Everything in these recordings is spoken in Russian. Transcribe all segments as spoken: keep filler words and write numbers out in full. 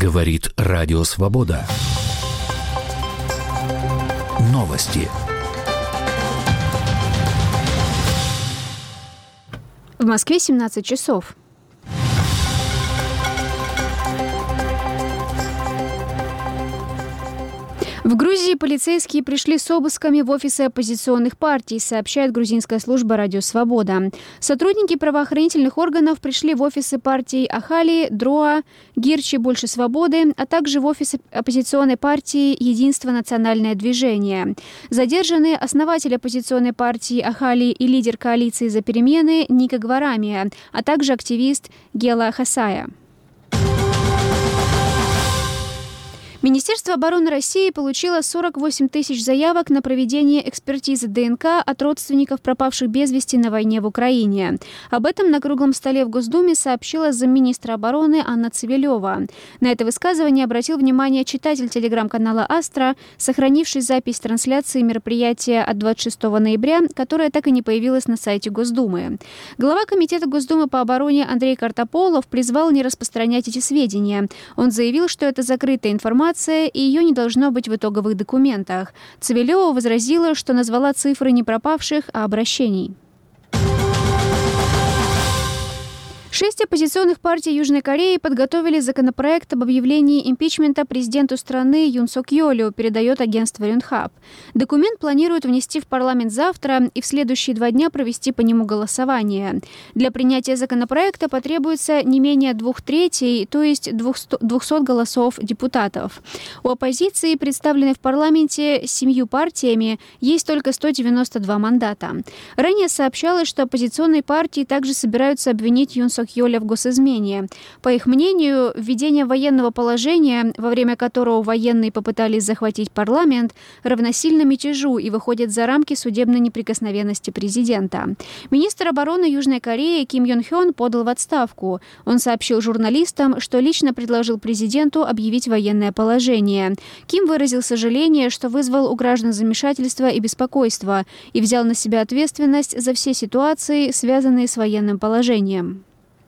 Говорит Радио Свобода. Новости. В Москве семнадцать часов. В Грузии полицейские пришли с обысками в офисы оппозиционных партий, сообщает грузинская служба «Радио Свобода». Сотрудники правоохранительных органов пришли в офисы партий Ахали, Дроа, Гирчи, Больше свободы, а также в офисы оппозиционной партии «Единство. Национальное движение». Задержаны основатель оппозиционной партии Ахали и лидер коалиции «За перемены» Ника Гварамия, а также активист Гела Хасая. Министерство обороны России получило сорок восемь тысяч заявок на проведение экспертизы ДНК от родственников пропавших без вести на войне в Украине. Об этом на круглом столе в Госдуме сообщила замминистра обороны Анна Цивилева. На это высказывание обратил внимание читатель телеграм-канала «Астра», сохранивший запись трансляции мероприятия от двадцать шестого ноября, которая так и не появилась на сайте Госдумы. Глава Комитета Госдумы по обороне Андрей Картополов призвал не распространять эти сведения. Он заявил, что это закрытая информация, и ее не должно быть в итоговых документах. Цивилева возразила, что назвала цифры не пропавших, а обращений. Шесть оппозиционных партий Южной Кореи подготовили законопроект об объявлении импичмента президенту страны Юн Сок Йолю, передает агентство Рюнхаб. Документ планируют внести в парламент завтра и в следующие два дня провести по нему голосование. Для принятия законопроекта потребуется не менее двух третей, то есть двухсот голосов депутатов. У оппозиции, представленной в парламенте семью партиями, есть только сто девяносто два мандата. Ранее сообщалось, что оппозиционные партии также собираются обвинить Юн Сок Йоля в госизмене. По их мнению, введение военного положения, во время которого военные попытались захватить парламент, равносильно мятежу и выходит за рамки судебной неприкосновенности президента. Министр обороны Южной Кореи Ким Йон Хён подал в отставку. Он сообщил журналистам, что лично предложил президенту объявить военное положение. Ким выразил сожаление, что вызвал у граждан замешательство и беспокойство, и взял на себя ответственность за все ситуации, связанные с военным положением.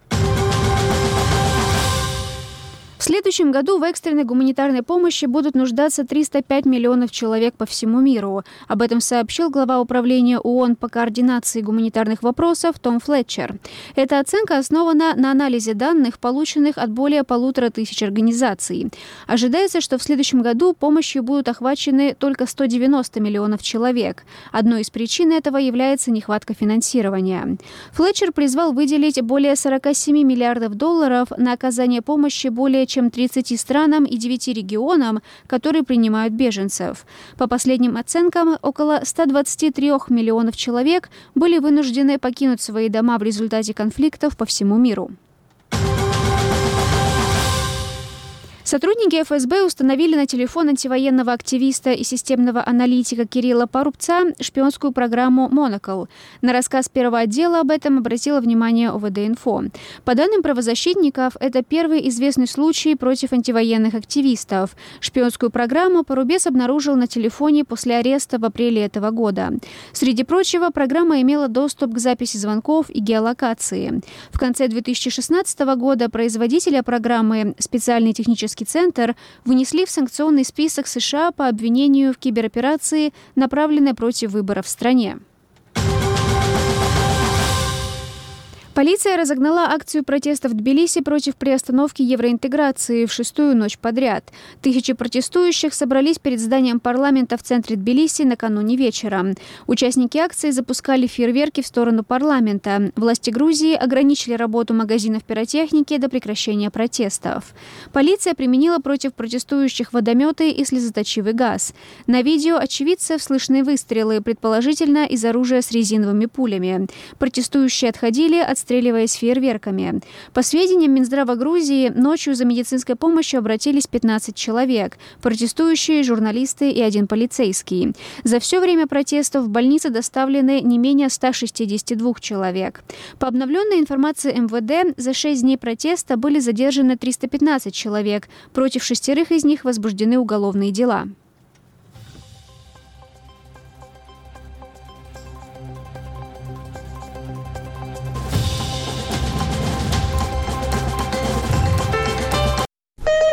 В следующем году в экстренной гуманитарной помощи будут нуждаться триста пять миллионов человек по всему миру. Об этом сообщил глава управления ООН по координации гуманитарных вопросов Том Флетчер. Эта оценка основана на анализе данных, полученных от более полутора тысяч организаций. Ожидается, что в следующем году помощью будут охвачены только сто девяносто миллионов человек. Одной из причин этого является нехватка финансирования. Флетчер призвал выделить более сорок семь миллиардов долларов на оказание помощи более чем тридцати странам и девяти регионам, которые принимают беженцев. По последним оценкам, около ста двадцати трёх миллионов человек были вынуждены покинуть свои дома в результате конфликтов по всему миру. Сотрудники эф эс бэ установили на телефон антивоенного активиста и системного аналитика Кирилла Порубца шпионскую программу «Монокл». На рассказ первого отдела об этом обратило внимание о вэ дэ инфо. По данным правозащитников, это первый известный случай против антивоенных активистов. Шпионскую программу Порубец обнаружил на телефоне после ареста в апреле этого года. Среди прочего, программа имела доступ к записи звонков и геолокации. В конце две тысячи шестнадцатого года производителя программы «Специальный технический центр» внесли в санкционный список США по обвинению в кибероперации, направленной против выборов в стране. Полиция разогнала акцию протеста в Тбилиси против приостановки евроинтеграции в шестую ночь подряд. Тысячи протестующих собрались перед зданием парламента в центре Тбилиси накануне вечера. Участники акции запускали фейерверки в сторону парламента. Власти Грузии ограничили работу магазинов пиротехники до прекращения протестов. Полиция применила против протестующих водометы и слезоточивый газ. На видео очевидцев слышны выстрелы, предположительно из оружия с резиновыми пулями. Протестующие отходили, отстреливаясь отстреливаясь фейерверками. По сведениям Минздрава Грузии, ночью за медицинской помощью обратились пятнадцать человек, протестующие, журналисты и один полицейский. За все время протестов в больницы доставлены не менее ста шестидесяти двух человек. По обновленной информации эм вэ дэ, за шесть дней протеста были задержаны триста пятнадцать человек, против шестерых из них возбуждены уголовные дела.